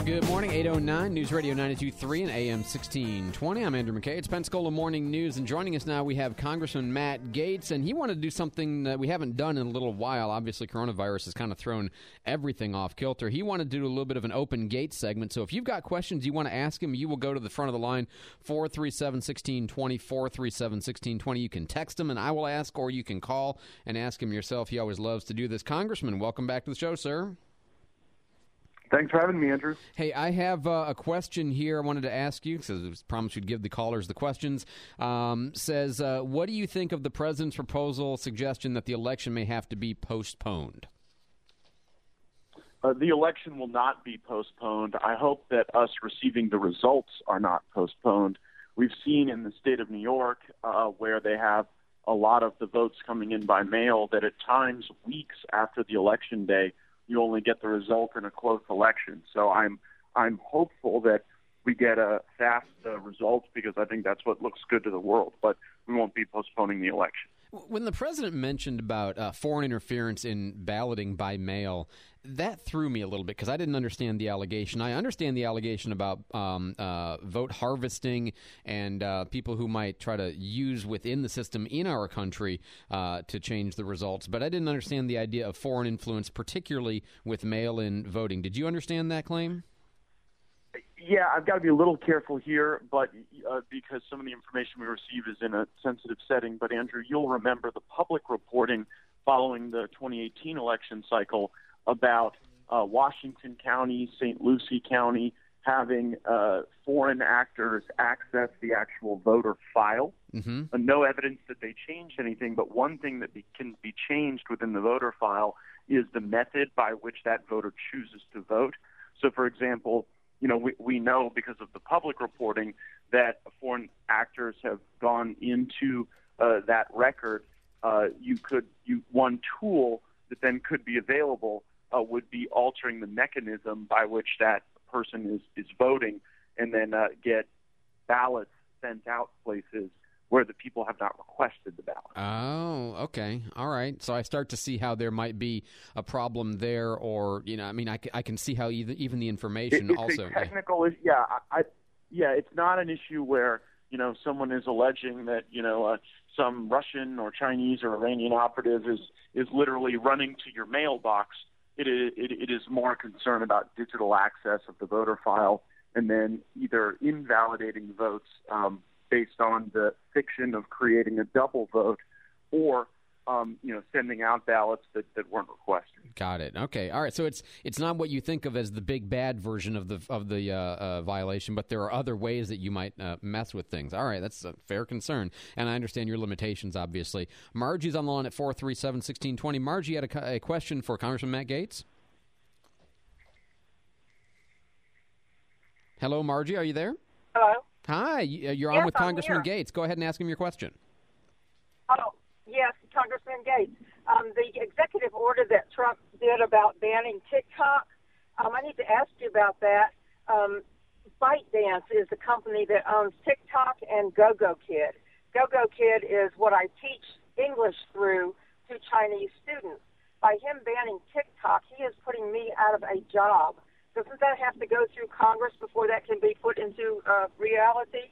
Good morning, 809 News Radio 92.3 and AM 1620. I'm Andrew McKay. It's Pensacola Morning News, and joining us now we have Congressman Matt Gaetz, and he wanted to do something that we haven't done in a little while. Obviously, coronavirus has kind of thrown everything off kilter. He wanted to do a little bit of an open gate segment, so if you've got questions you want to ask him, you will go to the front of the line, 437-1620, 437-1620. You can text him, and I will ask, or you can call and ask him yourself. He always loves to do this. Congressman, welcome back to the show, sir. Thanks for having me, Andrew. Hey, I have a question here I wanted to ask you, because I promised we'd give the callers the questions. Says, what do you think of the president's proposal suggestion that the election may have to be postponed? The election will not be postponed. I hope that us receiving the results are not postponed. We've seen in the state of New York, where they have a lot of the votes coming in by mail, that at times, weeks after the election day, you only get the result in a close election. So I'm hopeful that we get a fast result, because I think that's what looks good to the world. But we won't be postponing the election. When the president mentioned about foreign interference in balloting by mail, that threw me a little bit because I didn't understand the allegation. I understand the allegation about vote harvesting and people who might try to use within the system in our country to change the results, but I didn't understand the idea of foreign influence, particularly with mail-in voting. Did you understand that claim? Yeah, I've got to be a little careful here, but because some of the information we receive is in a sensitive setting. But, Andrew, you'll remember the public reporting following the 2018 election cycle about Washington County, St. Lucie County having foreign actors access the actual voter file. Mm-hmm. No evidence that they changed anything, but one thing that can be changed within the voter file is the method by which that voter chooses to vote. So, for example, we know because of the public reporting that foreign actors have gone into that record. One tool that then could be available would be altering the mechanism by which that person is voting, and then get ballots sent out places where the people have not requested the ballot. Oh, okay. All right. So I start to see how there might be a problem there, or, I can see how even the information it's also. It's a technical issue. Yeah, it's not an issue where, someone is alleging that, some Russian or Chinese or Iranian operative is literally running to your mailbox. It is more a concern about digital access of the voter file, and then either invalidating votes based on the fiction of creating a double vote, or sending out ballots that weren't requested. Got it. Okay. All right. So it's not what you think of as the big bad version of the violation, but there are other ways that you might mess with things. All right. That's a fair concern, and I understand your limitations. Obviously, Margie's on the line at 437-1620. Margie had a question for Congressman Matt Gaetz. Hello, Margie. Are you there? Hello. Hi. You're on with Congressman Gaetz. Go ahead and ask him your question. Oh, yes, Congressman Gaetz. The executive order that Trump did about banning TikTok, I need to ask you about that. ByteDance is the company that owns TikTok and GoGoKid. GoGoKid is what I teach English through to Chinese students. By him banning TikTok, he is putting me out of a job. Doesn't that have to go through Congress before that can be put into reality?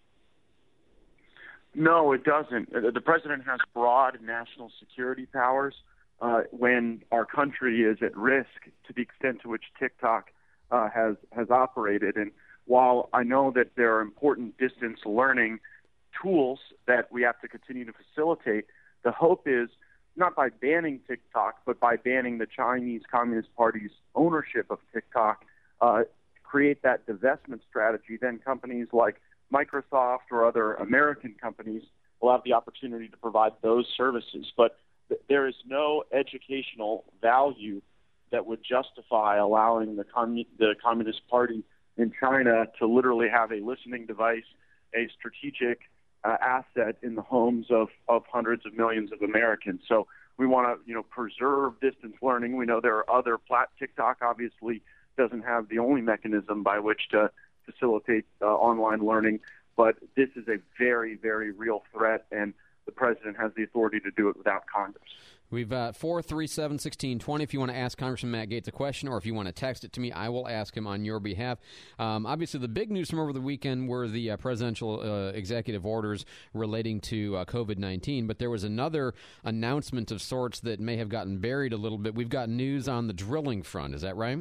No, it doesn't. The president has broad national security powers when our country is at risk, to the extent to which TikTok has operated. And while I know that there are important distance learning tools that we have to continue to facilitate, the hope is not by banning TikTok, but by banning the Chinese Communist Party's ownership of TikTok, create that divestment strategy. Then companies like Microsoft or other American companies will have the opportunity to provide those services. But there is no educational value that would justify allowing the Communist Party in China to literally have a listening device, a strategic asset in the homes of hundreds of millions of Americans. So we want to, preserve distance learning. We know there are other TikTok obviously doesn't have the only mechanism by which to facilitate online learning, but this is a very, very real threat, and the president has the authority to do it without Congress. We've 437-1620 if you want to ask Congressman Matt Gaetz a question, or if you want to text it to me, I will ask him on your behalf. Obviously, the big news from over the weekend were the presidential executive orders relating to COVID-19, but there was another announcement of sorts that may have gotten buried a little bit. We've got news on the drilling front. Is that right?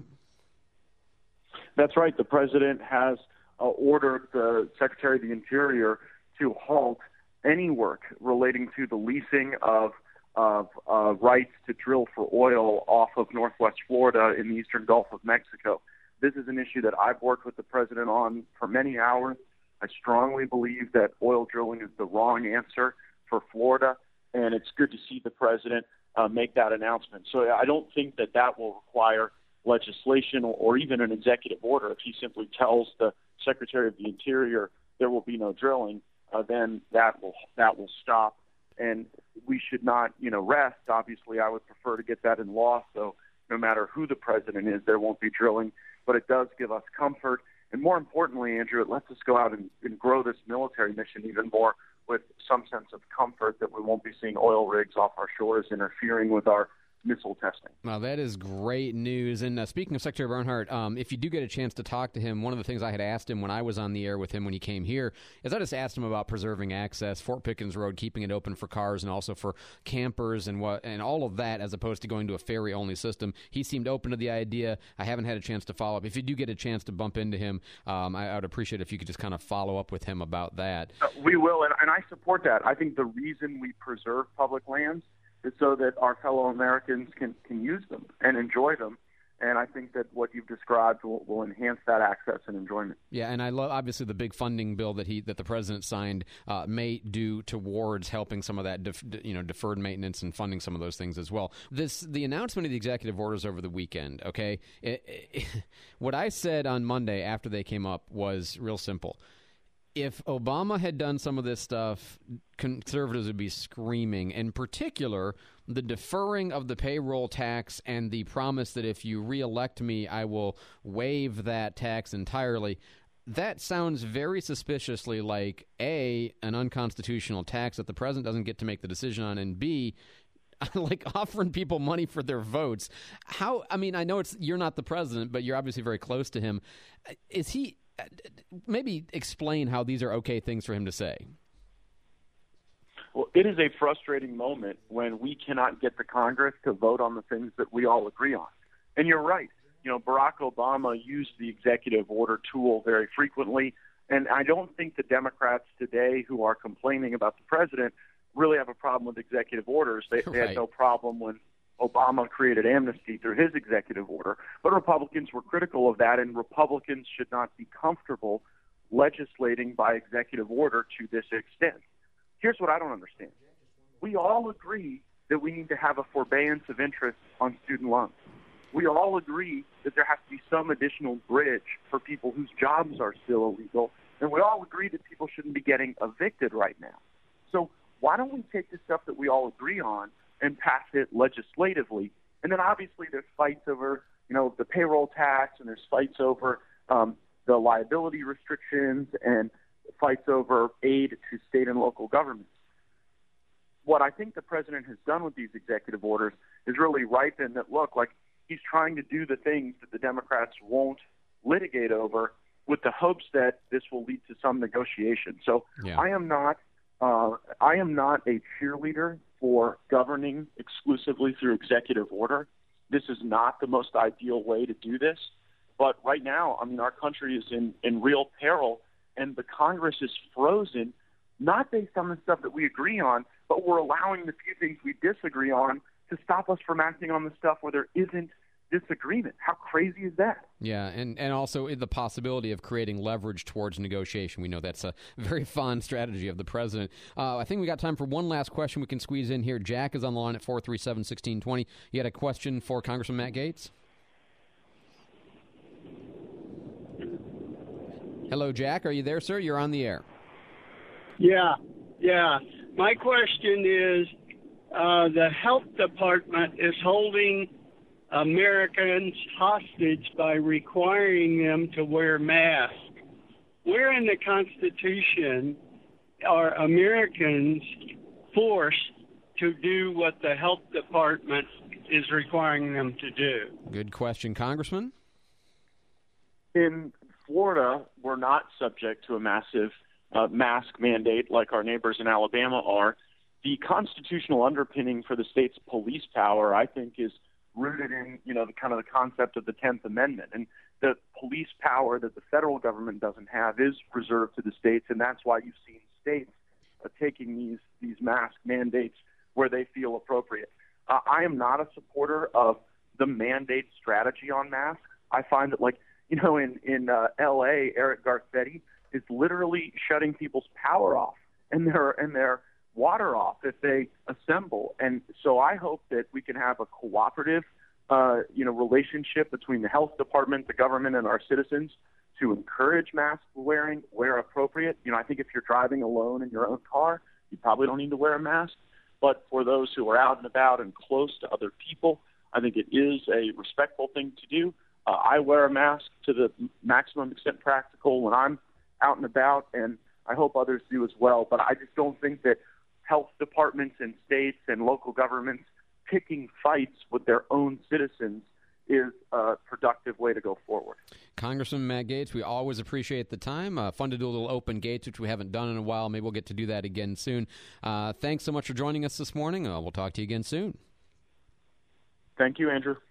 That's right. The president has ordered the Secretary of the Interior to halt any work relating to the leasing of rights to drill for oil off of northwest Florida in the eastern Gulf of Mexico. This is an issue that I've worked with the president on for many hours. I strongly believe that oil drilling is the wrong answer for Florida, and it's good to see the president make that announcement. So I don't think that will require legislation or even an executive order. If he simply tells the Secretary of the Interior there will be no drilling, then that will stop. And we should not, rest. Obviously, I would prefer to get that in law, so no matter who the president is, there won't be drilling. But it does give us comfort. And more importantly, Andrew, it lets us go out and grow this military mission even more with some sense of comfort that we won't be seeing oil rigs off our shores interfering with our missile testing. Well, that is great news. And speaking of Secretary Bernhardt, if you do get a chance to talk to him, one of the things I had asked him when I was on the air with him when he came here is I just asked him about preserving access, Fort Pickens Road, keeping it open for cars and also for campers and all of that, as opposed to going to a ferry-only system. He seemed open to the idea. I haven't had a chance to follow up. If you do get a chance to bump into him, I would appreciate if you could just kind of follow up with him about that. We will, and I support that. I think the reason we preserve public lands is so that our fellow Americans can use them and enjoy them. And I think that what you've described will enhance that access and enjoyment. Yeah, and I love, obviously, the big funding bill that the president signed may do towards helping some of that deferred maintenance and funding some of those things as well. The announcement of the executive orders over the weekend, okay, what I said on Monday after they came up was real simple. If Obama had done some of this stuff, conservatives would be screaming. In particular, the deferring of the payroll tax and the promise that if you reelect me, I will waive that tax entirely. That sounds very suspiciously like, A, an unconstitutional tax that the president doesn't get to make the decision on, and B, like offering people money for their votes. I know you're not the president, but you're obviously very close to him. Is he... Maybe explain how these are okay things for him to say. Well, it is a frustrating moment when we cannot get the Congress to vote on the things that we all agree on. And you're right. Barack Obama used the executive order tool very frequently. And I don't think the Democrats today who are complaining about the president really have a problem with executive orders. They had no problem when Obama created amnesty through his executive order, but Republicans were critical of that, and Republicans should not be comfortable legislating by executive order to this extent. Here's what I don't understand. We all agree that we need to have a forbearance of interest on student loans. We all agree that there has to be some additional bridge for people whose jobs are still illegal, and we all agree that people shouldn't be getting evicted right now. So why don't we take the stuff that we all agree on and pass it legislatively? And then obviously there's fights over, the payroll tax, and there's fights over the liability restrictions, and fights over aid to state and local governments. What I think the president has done with these executive orders is really ripen that look like he's trying to do the things that the Democrats won't litigate over, with the hopes that this will lead to some negotiation. So yeah. I am not a cheerleader for governing exclusively through executive order. This is not the most ideal way to do this. But right now, our country is in real peril, and the Congress is frozen, not based on the stuff that we agree on, but we're allowing the few things we disagree on to stop us from acting on the stuff where there isn't disagreement. How crazy is that? Yeah, and also the possibility of creating leverage towards negotiation. We know that's a very fond strategy of the president. I think we got time for one last question we can squeeze in here. Jack is on the line at 437-1620. You had a question for Congressman Matt Gaetz? Hello, Jack. Are you there, sir? You're on the air. Yeah. My question is, the health department is holding Americans hostage by requiring them to wear masks. Where in the Constitution are Americans forced to do what the health department is requiring them to do? Good question, Congressman. In Florida, we're not subject to a massive mask mandate like our neighbors in Alabama are. The constitutional underpinning for the state's police power, I think, is rooted in, the kind of the concept of the 10th Amendment. And the police power that the federal government doesn't have is reserved to the states, and that's why you've seen states taking these mask mandates where they feel appropriate. I am not a supporter of the mandate strategy on masks. I find that, in L.A., Eric Garcetti is literally shutting people's power off and their water off if they assemble. And so I hope that we can have a cooperative, relationship between the health department, the government, and our citizens to encourage mask wearing where appropriate. I think if you're driving alone in your own car, you probably don't need to wear a mask. But for those who are out and about and close to other people, I think it is a respectful thing to do. I wear a mask to the maximum extent practical when I'm out and about, and I hope others do as well. But I just don't think that health departments and states and local governments picking fights with their own citizens is a productive way to go forward. Congressman Matt Gaetz, we always appreciate the time. Fun to do a little open gates, which we haven't done in a while. Maybe we'll get to do that again soon. Thanks so much for joining us this morning. We'll talk to you again soon. Thank you, Andrew.